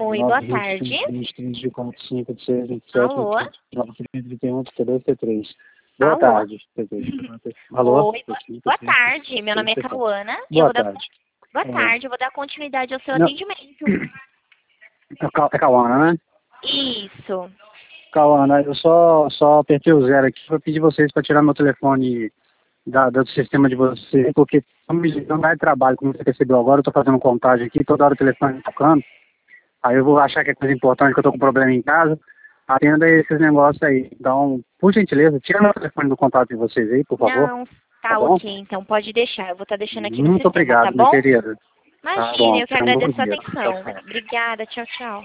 Oi, boa tarde. 23, 5, 27, Alô? 31, 32, T3. Boa Alô? tarde, T3. Alô? Oi, boa tarde. Meu nome é Cauana e eu Boa vou dar... tarde. Boa tarde, eu vou dar continuidade ao seu Não. atendimento. É Cauana, né? Isso. Cauana, eu só apertei o zero aqui para pedir vocês para tirar meu telefone do sistema de vocês, porque não dá de trabalho, como você percebeu agora, eu estou fazendo contagem aqui, toda hora o telefone tocando, aí eu vou achar que é coisa importante, que eu estou com problema em casa, atenda esses negócios aí. Então, por gentileza, tira meu telefone do contato de vocês aí, por favor. Não, Tá tá bom? ok, então pode deixar. Eu vou estar deixando aqui no Muito sistema, tá obrigado, minha bom? querida. Tá Imagina, bom, eu que tenha um bom agradeço a dia. Tchau, atenção. tchau. Obrigada, tchau, tchau.